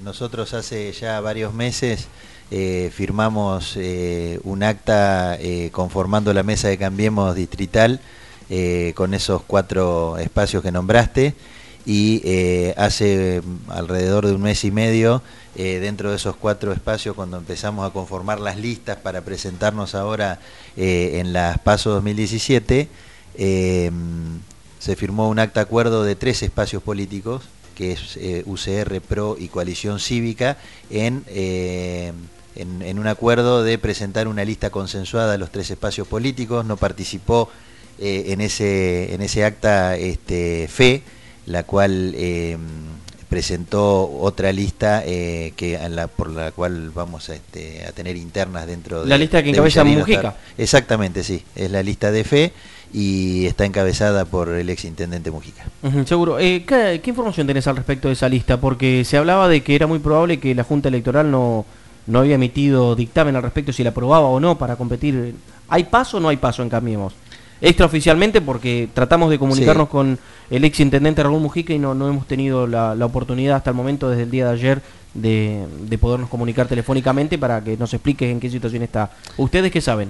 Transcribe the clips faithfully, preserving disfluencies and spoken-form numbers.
nosotros hace ya varios meses eh, firmamos eh, un acta eh, conformando la mesa de Cambiemos distrital eh, con esos cuatro espacios que nombraste, y eh, hace alrededor de un mes y medio, eh, dentro de esos cuatro espacios, cuando empezamos a conformar las listas para presentarnos ahora eh, en las PASO dos mil diecisiete, eh, se firmó un acta acuerdo de tres espacios políticos, que es eh, U C R, PRO y Coalición Cívica, en, eh, en, en un acuerdo de presentar una lista consensuada a los tres espacios políticos. No participó eh, en, ese, en ese acta este, F E, la cual eh, presentó otra lista eh, que a la, por la cual vamos a, este, a tener internas dentro de... La lista que encabeza Mujica. Exactamente, sí, es la lista de F E y está encabezada por el exintendente Mujica. Uh-huh, seguro. Eh, ¿qué, ¿Qué información tenés al respecto de esa lista? Porque se hablaba de que era muy probable que la Junta Electoral no, no había emitido dictamen al respecto si la aprobaba o no para competir. ¿Hay paso o no hay paso en Cambiemos? Extraoficialmente, porque tratamos de comunicarnos sí. con el exintendente Raúl Mujica y no, no hemos tenido la, la oportunidad hasta el momento, desde el día de ayer, de, de podernos comunicar telefónicamente para que nos explique en qué situación está. ¿Ustedes qué saben?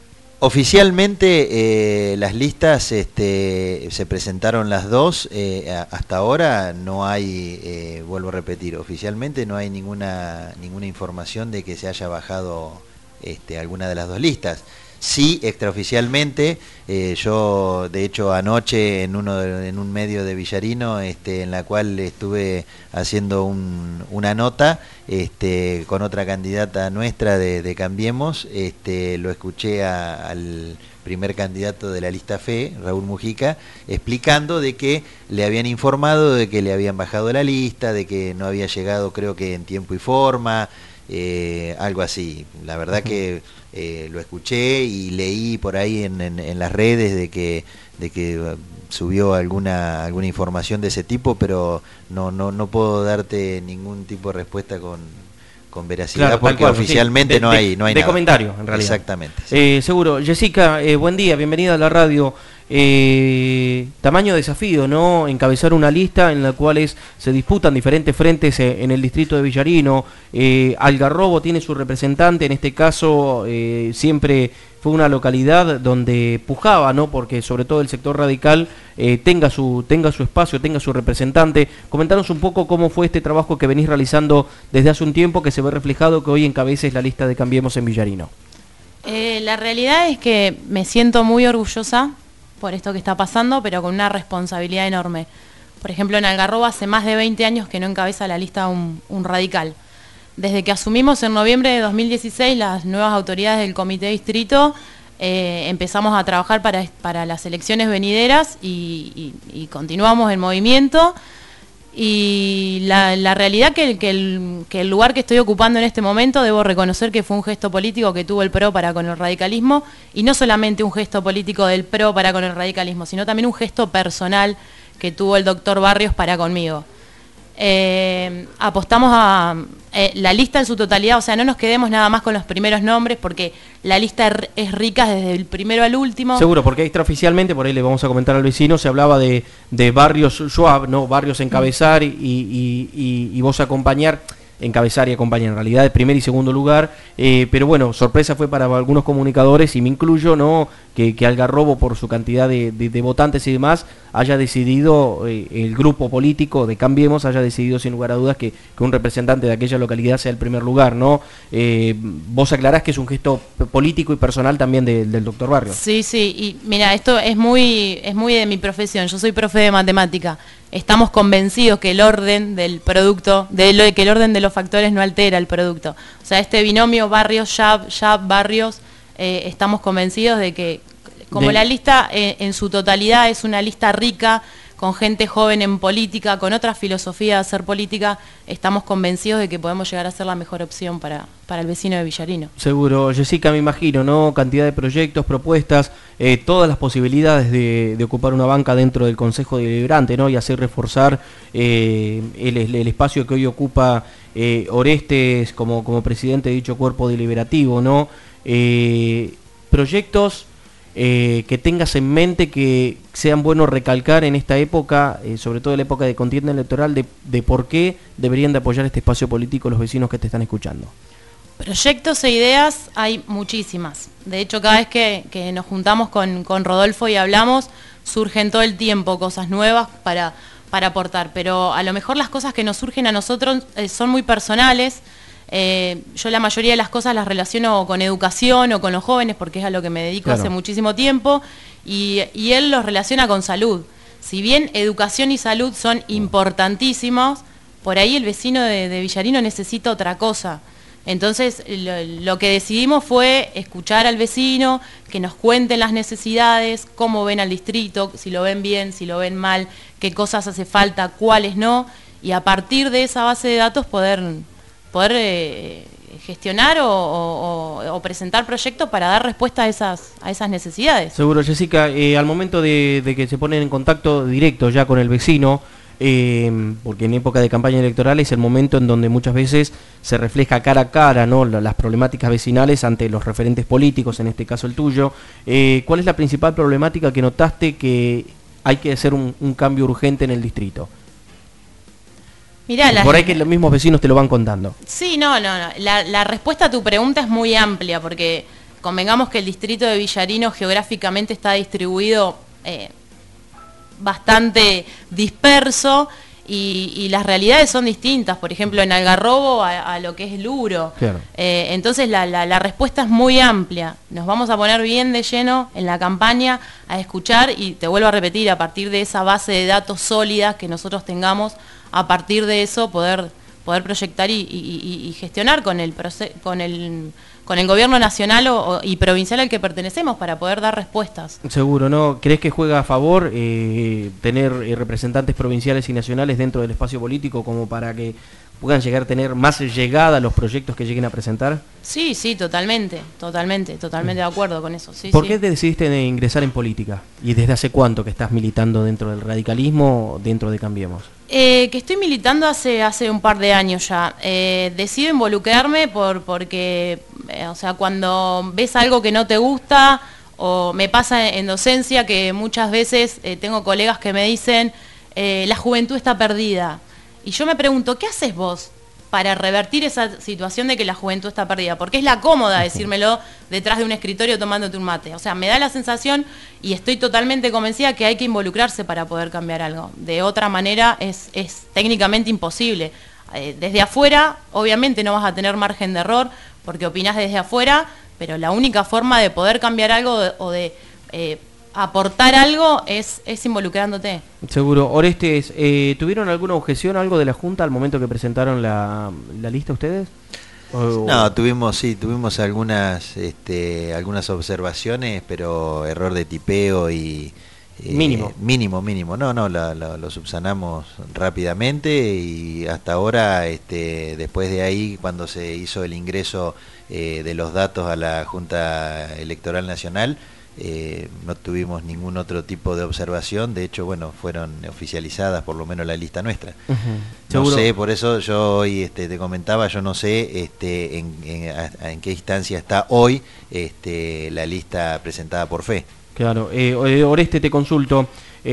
Oficialmente eh, las listas este, se presentaron las dos, eh, hasta ahora no hay, eh, vuelvo a repetir, oficialmente no hay ninguna, ninguna información de que se haya bajado este, alguna de las dos listas. Sí, extraoficialmente, eh, yo de hecho anoche en uno de, en un medio de Villarino, este, en la cual estuve haciendo un, una nota este, con otra candidata nuestra de, de Cambiemos, este, lo escuché a, al primer candidato de la lista F E, Raúl Mujica, explicando de que le habían informado de que le habían bajado la lista, de que no había llegado, creo que en tiempo y forma, eh, algo así. La verdad que eh, lo escuché y leí por ahí en, en, en las redes de que de que subió alguna alguna información de ese tipo, pero no no no puedo darte ningún tipo de respuesta con con veracidad, claro, porque cual, oficialmente sí. de, no hay no hay de nada. Comentario en realidad. Exactamente. Sí. Eh, seguro. Jessica, eh, buen día, bienvenida a la radio. Eh, tamaño desafío, ¿no? Encabezar una lista en la cual se disputan diferentes frentes eh, en el distrito de Villarino. eh, Algarrobo tiene su representante, en este caso eh, siempre fue una localidad donde pujaba, ¿no? Porque sobre todo el sector radical eh, tenga su tenga su espacio, tenga su representante. Comentanos un poco cómo fue este trabajo que venís realizando desde hace un tiempo, que se ve reflejado que hoy encabeces la lista de Cambiemos en Villarino. Eh, la realidad es que me siento muy orgullosa por esto que está pasando, pero con una responsabilidad enorme. Por ejemplo, en Algarrobo hace más de veinte años que no encabeza la lista un, un radical. Desde que asumimos en noviembre de dos mil dieciséis las nuevas autoridades del Comité Distrito, eh, empezamos a trabajar para, para las elecciones venideras y, y, y continuamos el movimiento. Y la, la realidad que el, que, el, que el lugar que estoy ocupando en este momento, debo reconocer que fue un gesto político que tuvo el PRO para con el radicalismo, y no solamente un gesto político del PRO para con el radicalismo, sino también un gesto personal que tuvo el doctor Barrios para conmigo. Eh, apostamos a eh, la lista en su totalidad, o sea, no nos quedemos nada más con los primeros nombres, porque la lista es rica desde el primero al último. Seguro, porque extraoficialmente, por ahí le vamos a comentar al vecino, se hablaba de, de Barrios Schwab, ¿no? Barrios encabezar y, y, y, y vos acompañar, encabezar y acompañar en realidad de primer y segundo lugar, eh, pero bueno, sorpresa fue para algunos comunicadores, y me incluyo, ¿no? Que, que Algarrobo, por su cantidad de, de, de votantes y demás, haya decidido, eh, el grupo político de Cambiemos haya decidido sin lugar a dudas que, que un representante de aquella localidad sea el primer lugar, ¿no? Eh, vos aclarás que es un gesto político y personal también de, del doctor Barrios. Sí, sí, y mira, esto es muy, es muy de mi profesión, yo soy profe de matemática. Estamos convencidos que el orden del producto, de lo, que el orden de los factores no altera el producto. O sea, este binomio Barrios-Schwab, Schwab-Barrios, eh, estamos convencidos de que, como de... la lista eh, en su totalidad es una lista rica, con gente joven en política, con otra filosofía de hacer política, estamos convencidos de que podemos llegar a ser la mejor opción para, para el vecino de Villarino. Seguro, Jessica, me imagino, ¿no? Cantidad de proyectos, propuestas, eh, todas las posibilidades de, de ocupar una banca dentro del Consejo Deliberante, ¿no? Y hacer reforzar eh, el, el espacio que hoy ocupa eh, Orestes como, como presidente de dicho cuerpo deliberativo, ¿no? Eh, proyectos eh, que tengas en mente que sean buenos recalcar en esta época, eh, sobre todo en la época de contienda electoral, de, de por qué deberían de apoyar este espacio político los vecinos que te están escuchando? Proyectos e ideas hay muchísimas. De hecho, cada vez que, que nos juntamos con, con Rodolfo y hablamos, surgen todo el tiempo cosas nuevas para, para aportar. Pero a lo mejor las cosas que nos surgen a nosotros eh, son muy personales. Eh, yo la mayoría de las cosas las relaciono con educación o con los jóvenes, porque es a lo que me dedico, claro, hace muchísimo tiempo. Y, y él los relaciona con salud. Si bien educación y salud son importantísimos, por ahí el vecino de, de Villarino necesita otra cosa. Entonces lo, lo que decidimos fue escuchar al vecino, que nos cuenten las necesidades, cómo ven al distrito, si lo ven bien, si lo ven mal, qué cosas hace falta, cuáles no, y a partir de esa base de datos poder, poder eh, gestionar o, o, o presentar proyectos para dar respuesta a esas, a esas necesidades. Seguro, Jessica, eh, al momento de, de que se ponen en contacto directo ya con el vecino, Eh, porque en época de campaña electoral es el momento en donde muchas veces se refleja cara a cara, ¿no?, las problemáticas vecinales ante los referentes políticos, en este caso el tuyo. Eh, ¿Cuál es la principal problemática que notaste que hay que hacer un, un cambio urgente en el distrito? Mirá, la... Por ahí que los mismos vecinos te lo van contando. Sí, no, no, no. La, la respuesta a tu pregunta es muy amplia, porque convengamos que el distrito de Villarino geográficamente está distribuido Eh, bastante disperso y, y las realidades son distintas, por ejemplo en Algarrobo a, a lo que es Luro. Claro. Eh, entonces la, la, la respuesta es muy amplia. Nos vamos a poner bien de lleno en la campaña a escuchar y te vuelvo a repetir, a partir de esa base de datos sólida que nosotros tengamos, a partir de eso poder, poder proyectar y, y, y gestionar con el, con el con el gobierno nacional o, o, y provincial al que pertenecemos para poder dar respuestas. Seguro, ¿no? ¿Crees que juega a favor eh, tener eh, representantes provinciales y nacionales dentro del espacio político como para que puedan llegar a tener más llegada a los proyectos que lleguen a presentar? Sí, sí, totalmente, totalmente, totalmente de acuerdo con eso. Sí, ¿Por sí. qué te decidiste de ingresar en política? ¿Y desde hace cuánto que estás militando dentro del radicalismo, dentro de Cambiemos? Eh, que estoy militando hace, hace un par de años ya. Eh, decido involucrarme por, porque, eh, o sea, cuando ves algo que no te gusta, o me pasa en docencia que muchas veces eh, tengo colegas que me dicen, eh, la juventud está perdida. Y yo me pregunto, ¿qué haces vos para revertir esa situación de que la juventud está perdida? Porque es la cómoda decírmelo detrás de un escritorio tomándote un mate. O sea, me da la sensación y estoy totalmente convencida que hay que involucrarse para poder cambiar algo. De otra manera es, es técnicamente imposible. Eh, desde afuera, obviamente no vas a tener margen de error porque opinás desde afuera, pero la única forma de poder cambiar algo de, o de eh, aportar algo es, es involucrándote. Seguro. Orestes, eh, ¿tuvieron alguna objeción, algo de la Junta al momento que presentaron la, la lista ustedes? O... No, tuvimos, sí, tuvimos algunas, este, algunas observaciones, pero error de tipeo y... Eh, mínimo. Mínimo, mínimo. No, no, la, la, lo subsanamos rápidamente y hasta ahora, este, después de ahí, cuando se hizo el ingreso eh, de los datos a la Junta Electoral Nacional, Eh, no tuvimos ningún otro tipo de observación. De hecho, bueno, fueron oficializadas por lo menos la lista nuestra. Uh-huh. No sé, por eso yo hoy este, te comentaba, yo no sé este, en, en, en qué instancia está hoy este, la lista presentada por F E. Claro, eh, Oreste, te consulto,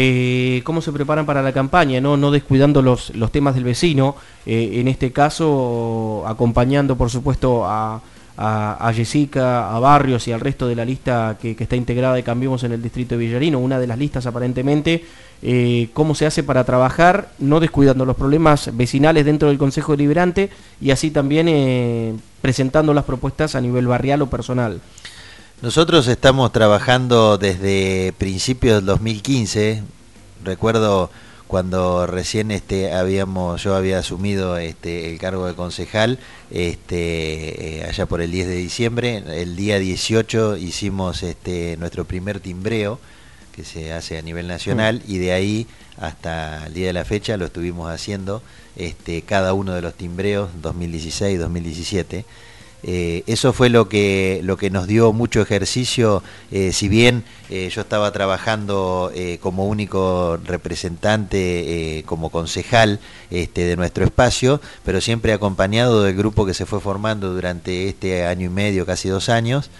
eh, ¿cómo se preparan para la campaña? No, no descuidando los, los temas del vecino, eh, en este caso acompañando por supuesto a A, a Jessica, a Barrios y al resto de la lista que, que está integrada de Cambiemos en el distrito de Villarino, una de las listas aparentemente. Eh, ¿Cómo se hace para trabajar, no descuidando los problemas vecinales dentro del Consejo Deliberante y así también eh, presentando las propuestas a nivel barrial o personal? Nosotros estamos trabajando desde principios del dos mil quince, recuerdo cuando recién este habíamos yo había asumido este el cargo de concejal, este eh, allá por el diez de diciembre, el día dieciocho hicimos este nuestro primer timbreo que se hace a nivel nacional, mm. y de ahí hasta el día de la fecha lo estuvimos haciendo este cada uno de los timbreos dos mil dieciséis, dos mil diecisiete. Eh, eso fue lo que, lo que nos dio mucho ejercicio, eh, si bien eh, yo estaba trabajando eh, como único representante, eh, como concejal este, de nuestro espacio, pero siempre acompañado del grupo que se fue formando durante este año y medio, casi dos años.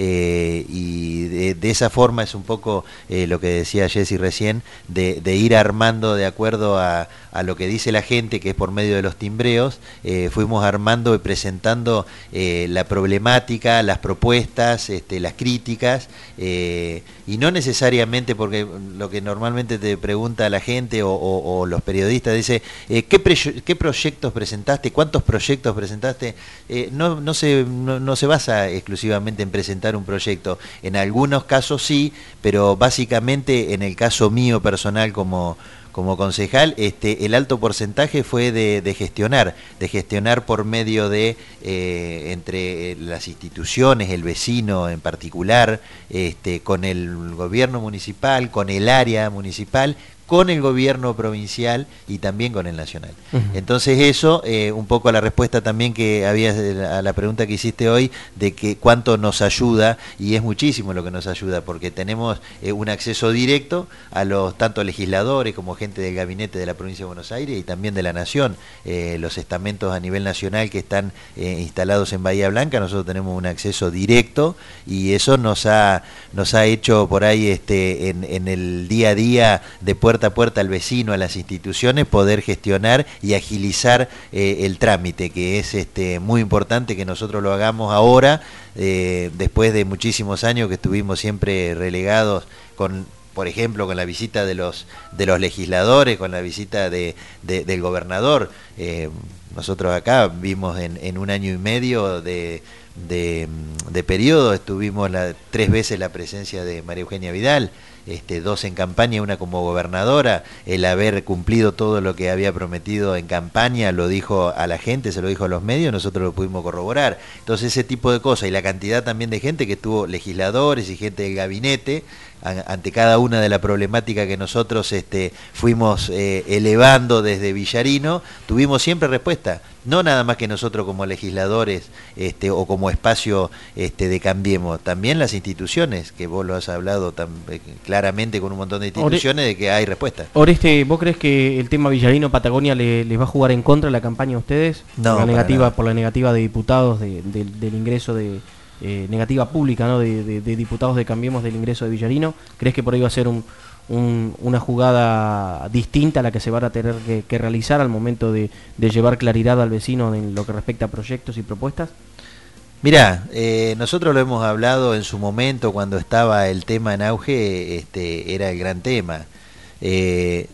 Eh, y de, de esa forma es un poco eh, lo que decía Jessy recién, de, de ir armando de acuerdo a, a lo que dice la gente, que es por medio de los timbreos, eh, fuimos armando y presentando eh, la problemática, las propuestas, este, las críticas, eh, y no necesariamente porque lo que normalmente te pregunta la gente o, o, o los periodistas, dice, eh, ¿qué, pre ¿qué proyectos presentaste? ¿Cuántos proyectos presentaste? Eh, no, no, se, no, no se basa exclusivamente en presentar un proyecto. En algunos casos sí, pero básicamente en el caso mío personal como, como concejal, este, el alto porcentaje fue de, de gestionar, de gestionar por medio de, eh, entre las instituciones, el vecino en particular, este, con el gobierno municipal, con el área municipal, con el gobierno provincial y también con el nacional. Uh-huh. Entonces eso, eh, un poco a la respuesta también que había a la pregunta que hiciste hoy, de que cuánto nos ayuda, y es muchísimo lo que nos ayuda, porque tenemos eh, un acceso directo a los tanto legisladores como gente del gabinete de la provincia de Buenos Aires y también de la nación, eh, los estamentos a nivel nacional que están eh, instalados en Bahía Blanca, nosotros tenemos un acceso directo y eso nos ha, nos ha hecho por ahí este, en, en el día a día de puerta a puerta al vecino, a las instituciones, poder gestionar y agilizar eh, el trámite, que es este, muy importante que nosotros lo hagamos ahora, eh, después de muchísimos años que estuvimos siempre relegados con, por ejemplo, con la visita de los, de los legisladores, con la visita de, de, del gobernador. Eh, nosotros acá vimos en, en un año y medio de, de, de periodo, estuvimos la, tres veces la presencia de María Eugenia Vidal, Este, dos en campaña, una como gobernadora. El haber cumplido todo lo que había prometido en campaña, lo dijo a la gente, se lo dijo a los medios, nosotros lo pudimos corroborar. Entonces ese tipo de cosas, y la cantidad también de gente que estuvo, legisladores y gente del gabinete, a, ante cada una de la problemática que nosotros este, fuimos eh, elevando desde Villarino, tuvimos siempre respuesta. No nada más que nosotros como legisladores este, o como espacio este, de Cambiemos, también las instituciones, que vos lo has hablado tan, eh, claramente con un montón de instituciones, de que hay respuesta. Oreste, ¿vos crees que el tema Villarino-Patagonia le, les va a jugar en contra de la campaña a ustedes? No, por la negativa, por la negativa de diputados de, de, del ingreso de... Eh, negativa pública, ¿no? de, de, de diputados de Cambiemos del ingreso de Villarino. ¿Crees que por ahí va a ser un, un, una jugada distinta a la que se van a tener que, que realizar al momento de, de llevar claridad al vecino en lo que respecta a proyectos y propuestas? Mirá, eh, nosotros lo hemos hablado en su momento cuando estaba el tema en auge, este, era el gran tema. Eh,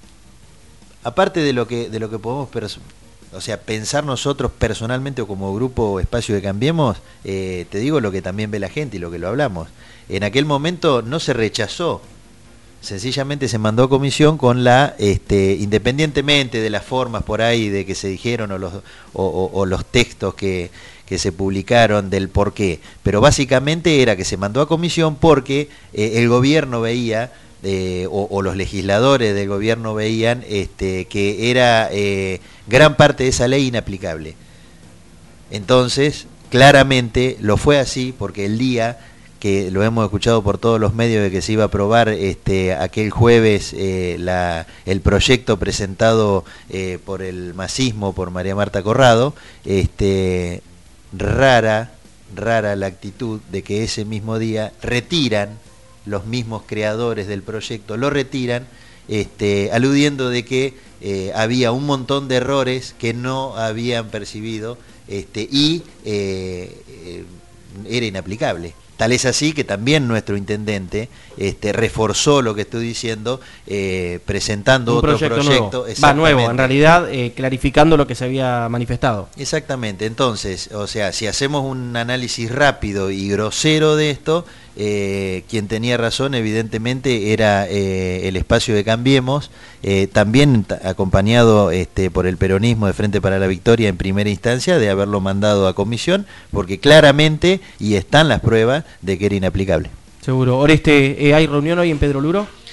aparte de lo que, de lo que podemos... O sea, pensar nosotros personalmente o como grupo Espacio de Cambiemos, eh, te digo lo que también ve la gente y lo que lo hablamos. En aquel momento no se rechazó, sencillamente se mandó a comisión con la, este, independientemente de las formas por ahí de que se dijeron o los, o, o, o los textos que, que se publicaron del por qué, pero básicamente era que se mandó a comisión porque eh, el gobierno veía... Eh, o, o los legisladores del gobierno veían este, que era eh, gran parte de esa ley inaplicable. Entonces, claramente lo fue así, porque el día que lo hemos escuchado por todos los medios de que se iba a aprobar este, aquel jueves eh, la, el proyecto presentado eh, por el masismo, por María Marta Corrado, este, rara, rara la actitud de que ese mismo día retiran los mismos creadores del proyecto, lo retiran, este, aludiendo de que eh, había un montón de errores que no habían percibido este, y eh, eh, era inaplicable. Tal es así que también nuestro intendente este, reforzó lo que estoy diciendo, eh, presentando un otro proyecto. proyecto nuevo. Va nuevo, en realidad, eh, clarificando lo que se había manifestado. Exactamente, entonces, o sea, si hacemos un análisis rápido y grosero de esto, eh, quien tenía razón evidentemente era eh, el Espacio de Cambiemos, eh, también acompañado este, por el peronismo de Frente para la Victoria en primera instancia, de haberlo mandado a comisión, porque claramente, y están las pruebas, de que era inaplicable. Seguro. Oreste, ¿hay reunión hoy en Pedro Luro?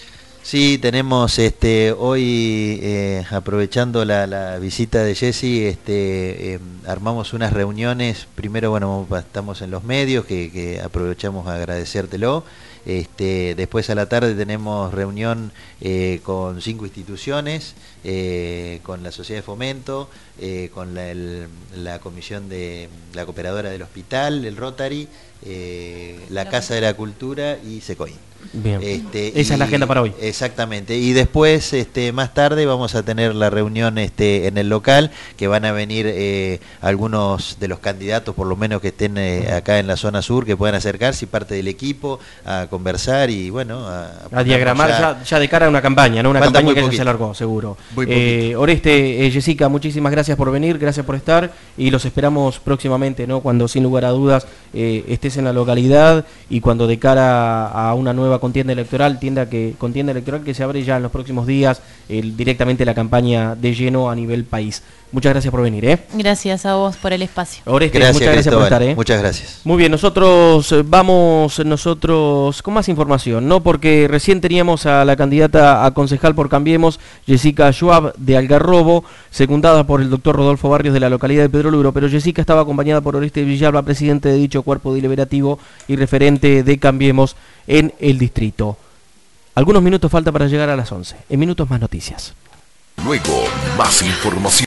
Sí, tenemos este hoy, eh, aprovechando la, la visita de Jessy, este, eh, armamos unas reuniones. Primero, bueno, estamos en los medios, que, que aprovechamos a agradecértelo. Este, después a la tarde tenemos reunión eh, con cinco instituciones, eh, con la Sociedad de Fomento, eh, con la, el, la Comisión de la Cooperadora del Hospital, el Rotary, eh, la Casa de la Cultura y Secoín. Bien, este, esa y, es la agenda para hoy. Exactamente, y después este, más tarde vamos a tener la reunión este, en el local, que van a venir eh, algunos de los candidatos, por lo menos que estén eh, acá en la zona sur, que puedan acercarse y parte del equipo a conversar y bueno, a, a diagramar ya, ya, ya de cara a una campaña, ¿no? Una Falta campaña que poquito. ya se alargó, seguro. Eh, Oreste, eh, Jessica, muchísimas gracias por venir, gracias por estar y los esperamos próximamente, ¿no? Cuando sin lugar a dudas eh, estés en la localidad y cuando de cara a una nueva contienda electoral, tienda que, contienda electoral que se abre ya en los próximos días, eh, directamente la campaña de lleno a nivel país. Muchas gracias por venir, ¿eh? Gracias a vos por el espacio. Oreste, gracias, muchas gracias por estar, ¿eh? Muchas gracias. Muy bien, nosotros vamos nosotros con más información, ¿no? Porque recién teníamos a la candidata a concejal por Cambiemos, Jessica Schwab, de Algarrobo, secundada por el doctor Rodolfo Barrios de la localidad de Pedro Luro, pero Jessica estaba acompañada por Oreste Villalba, presidente de dicho cuerpo deliberativo y referente de Cambiemos en el distrito. Algunos minutos falta para llegar a las once. En minutos más noticias. Luego, más información.